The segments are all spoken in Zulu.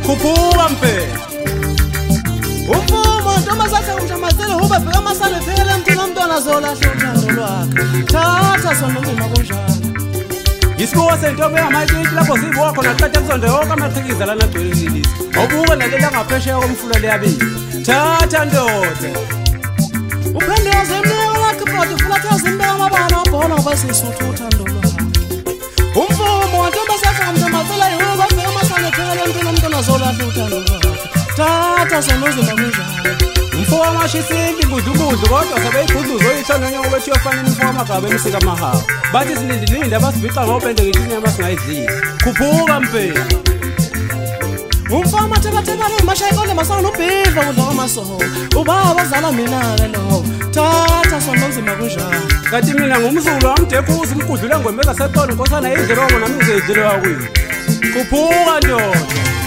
Khuphuka mfethu. Umfumo ntombazakhe umjamasele ube bheka amasale phela emthini umntwana zolahla uthando lwakhe. Thatha sona umzima kunjalo. Isibuko sentombi engamayititi lapho sibuka khona qeda kusonto yonke amaqhikiza lana agcwele ililisi. Awubuke nalela ngaphesheya komfula leyabili. Thatha ndoda. Uphenduze emneko lakhe phakathi ufuna thatha imbeka amabala obhola ngoba sisuthu uthando lwakhe. Umfumo ntombazakhe umjamasele ube bheka amasale phela emthini umntwana zolahla uthando lwakhe. Thatha sona umzima kunjalo. Umfo wamashisimbi ngudlukudlu kodwa sebeyigudlu zoyithona nyengo bethi yofanele umfo wamagaba emsika mahawu. Bathi sinindilinde abasibhiqa ngobende ngithinya masingayidlile. Khuphuka mfethu. Umfama thekatheka lo mashayikole masana ubhiva kudla kwamasoho. Ubaba ozala mina-ke lo. Thatha sona umzima kunjalo. Kanti mina ngumZulu wamdephuza umgudlula ngwembeza seqolo nkosana yidlirongo nami ngizeyidlilewa kwini. Khuphuka ndoda.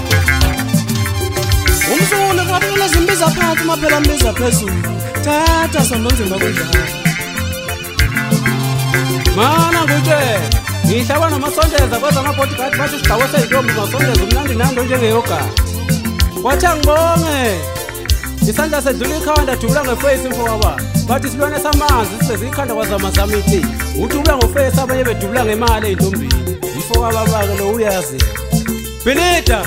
Umzulu kabukela zimbiza phansi maphela mbiza phezulu. Thatha sona umzima kunjalo. Mana ngutshela ngihlaba namasondeza kweza ama-bodyguard bathi usigcawe seyintombi masondeza umnandi nando njengeyogadi. Kwathi angibonge isandla sedlula ikhanda dubula ngefeyisi mfo wababa. Bathi silwane samanzi siseze ikhanda kwazamazama iti. Uthi ube ngofeyisi abanye bedubula ngemali ey'ntombini. Mfo wababa-ke lo uyazi. Benita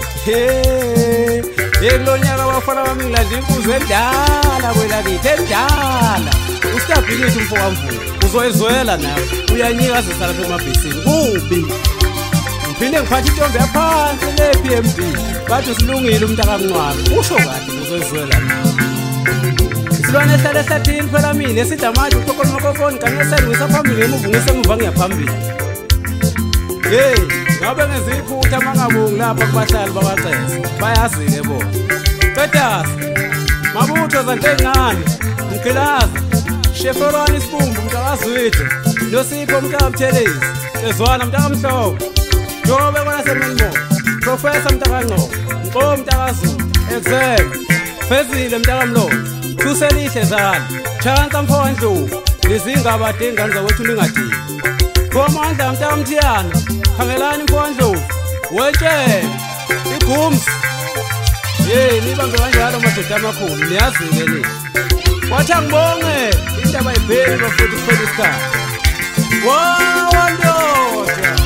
kulo nyaka wafana wami ngiladla imfuzo endala kwelakithi endala. Ustabhilithi umfo wamvula uzoyizwela nawe uyanyikazisa lapha emabhesini kubi. Ngiphinde ngiphatha intombi yaphansi le-PMB bathi usilungile umntakamncwane usho kahle uzoyizwela nawe. Isilwane ehlala ehlathini phela mina esithi amanje uqoqona umakofoni kanesele ngisaphambili ngemuva ngisemuva ngiyaphambili. Hey ngabe ngeziphutha mangabungi lapha kubahlali bakwaXesa bayazi-ke bona. Qedasi mabutho zandle ey'ncane Mkhilaza Sheferani Sibumbu mntakazwide Nosipho mntakamthelezi Ezwana mntakamhlobo Jobe kona semelmo Professor mntakangqobo Mqo mntakazulu Exam Fezile mntakamlobo Thuselihle zali Chansa mfo Ndlovu Lizingaba dengane zakwethu ningadini Komandla mntakamthiyana Khangelani mfo Ndlovu Wetshele Igumsi nibambe kanjalo madoda amakhulu niyazi-ke ni. Wathi angibonge indaba ayibheki bafethu kuphela isikhathi. Wawa ndoda